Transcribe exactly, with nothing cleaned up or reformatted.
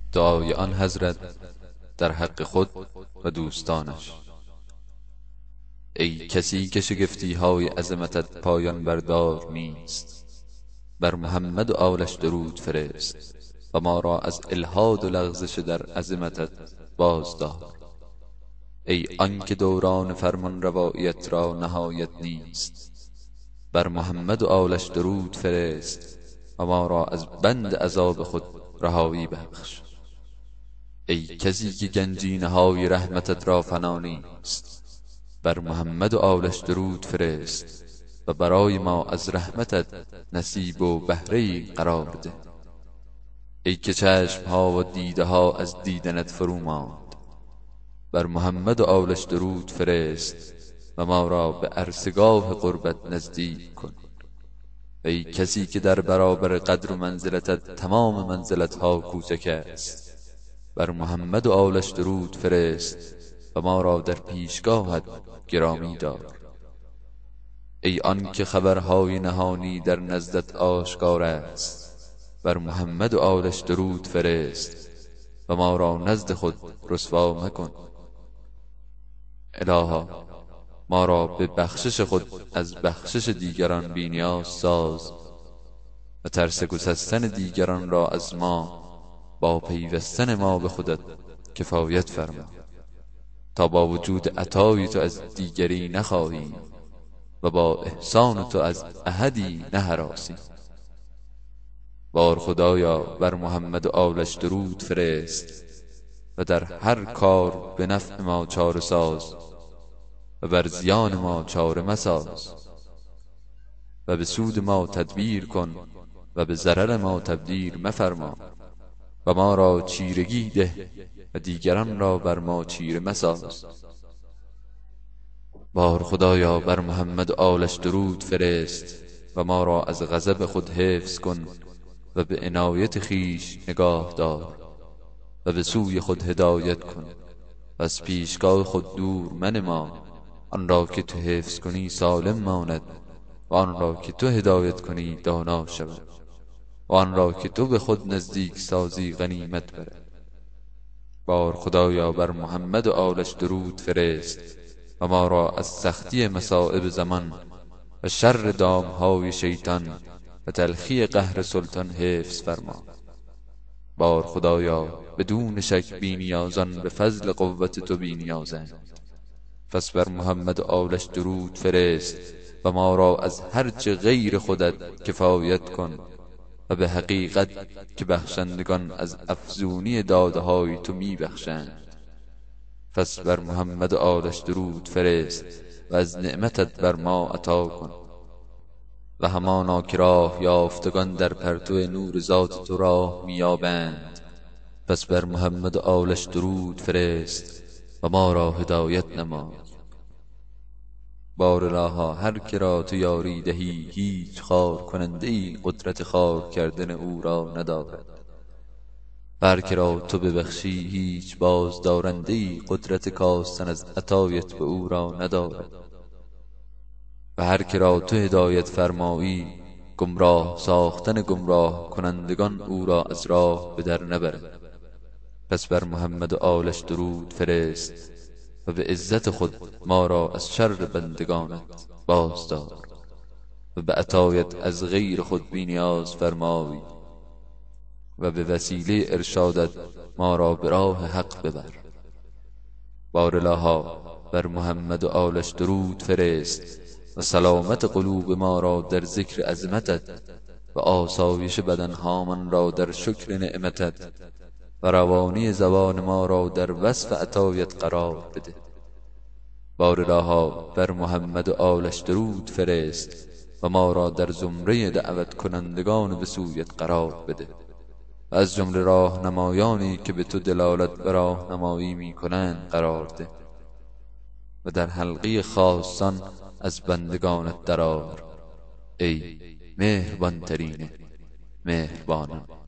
دعای آن حضرت در حق خود و دوستانش. ای کسی که شگفتی های عظمتت پایان بردار نیست، بر محمد و آلش درود فرست و ما را از الحاد و لغزش در عظمتت بازدار. ای آنکه دوران فرمان روایت را نهایت نیست، بر محمد و آلش درود فرست و ما را از بند عذاب خود رهایی بخش. ای کسی که گنجینه های رحمتت را فنا نیست، بر محمد و آلش درود فرست و برای ما از رحمتت نصیب و بهره قرار ده. ای که چشم ها و دیده ها از دیدنت فرو ماند، بر محمد و آلش درود فرست و ما را به عرصگاه قربت نزدیک کن. ای کسی که در برابر قدر و منزلتت تمام منزلت ها کوچک است، بر محمد و آلش درود فرست و ما را در پیشگاهت گرامی دار. ای آن که خبرهای نهانی در نزدت آشکار است، بر محمد و آلش درود فرست و ما را نزد خود رسوا مکن. الها ما را به بخشش خود از بخشش دیگران بی‌نیاز ساز و ترس گسستن دیگران را از ما با پیوستن ما به خودت کفایت فرما، تا با وجود عطای تو از دیگری نخواهیم و با احسان تو از احدی نهراسیم. بار خدایا بر محمد و آلش درود فرست و در هر کار به نفع ما چاره ساز و بر زیان ما چاره مساز و به سود ما تدبیر کن و به ضرر ما تبدیر مفرما و ما را چیرگی ده و دیگران را بر ما چیره مساز. بار خدایا بر محمد و آلش درود فرست و ما را از غضب خود حفظ کن و به عنایت خیش نگاه دار و به سوی خود هدایت کن و از پیشگاه خود دور منما. آن را که تو حفظ کنی سالم ماند و آن را که تو هدایت کنی دانا شود و آن را که تو به خود نزدیک سازی غنیمت برد. بار خدایا بر محمد و آلش درود فرست و ما را از سختی مصائب زمان و شر دامهای شیطان و تلخی قهر سلطان حفظ فرما. بار خدایا بدون شک بی‌نیازان به فضل قوت تو بی‌نیازند، پس بر محمد و آلش درود فرست و ما را از هرچه غیر خودت کفایت کن و به حقیقت که بخشندگان از افزونی دادهای تو می بخشند. پس بر محمد و آلش درود فرست و از نعمتت بر ما عطا کن و همانا که راه یافتگان در پرتو نور ذات تو راه میابند. پس بر محمد و آلش درود فرست و ما را هدایت نما. بار الها هر که را تو یاری دهی هیچ خار کننده ای قدرت خار کردن او را ندارد، هر که را تو ببخشی هیچ باز دارنده ای قدرت کاستن از عطایت به او را ندارد، و هر که را تو هدایت فرمایی گمراه ساختن گمراه کنندگان او را از راه به در نبرد. پس بر محمد و آلش درود فرست و به عزت خود ما را از شر بندگانت بازدار و به عطایت از غیر خود بی‌نیاز فرمایی و به وسیله ارشادت ما را به راه حق ببر. بار الها بر محمد و آلش درود فرست و سلامت قلوب ما را در ذکر عظمتت و آسایش بدنهامان را در شکر نعمتت و روانی زبان ما را در وصف عطایت قرار بده. بار الها بر محمد و آلش درود فرست و ما را در زمره دعوت کنندگان به سویت قرار بده و از جمله راهنمایانی که به تو دلالت به راهنمایی می کنند قرار ده و در حلقه خاصان از بندگانت درآر. ای مهربان ترین مهربانان.